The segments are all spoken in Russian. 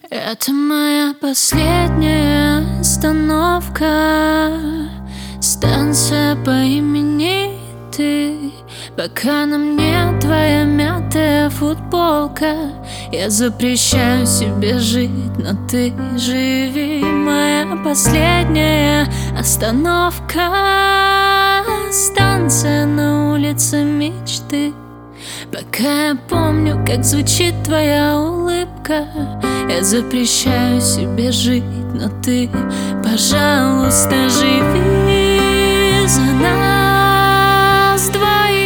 Это моя последняя остановка, станция по имени ты. Пока на мне твоя мятая футболка, я запрещаю себе жить, но ты живи. Моя последняя остановка, станция на улице мечты. Пока я помню, как звучит твоя улыбка, я запрещаю себе жить, но ты, пожалуйста, живи за нас двоих.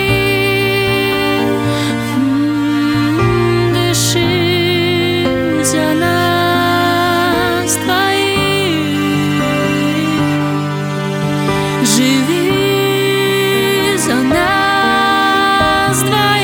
Дыши за нас двоих. Живи за нас двоих.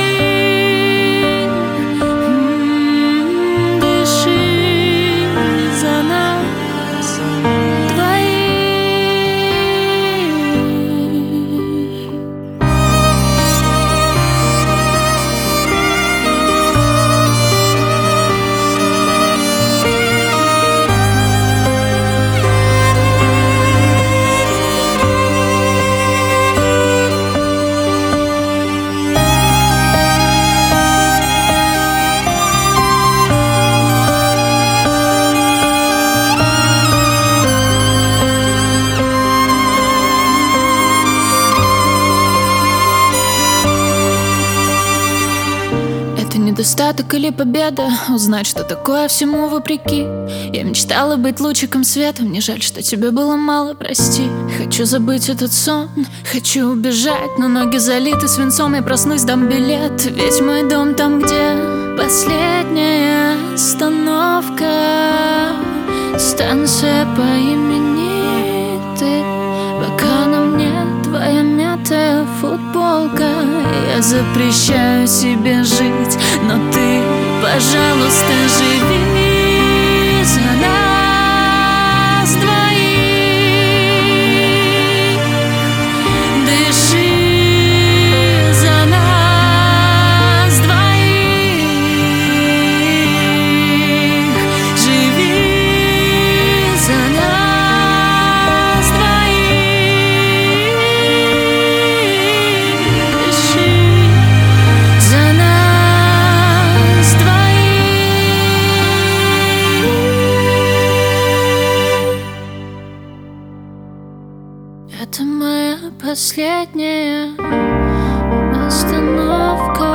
Недостаток или победа, узнать, что такое всему вопреки. Я мечтала быть лучиком света, мне жаль, что тебе было мало, прости. Хочу забыть этот сон, хочу убежать, но ноги залиты свинцом, я проснусь, дам билет. Ведь мой дом там, где последняя остановка, станция по имени ты. Пока на мне твоя мятая футболка, я запрещаю себе жить, но ты, пожалуйста, живи за нас двоих. Дыши за нас двоих. Живи за нас двоих. Дыши за нас двоих. Это моя последняя остановка.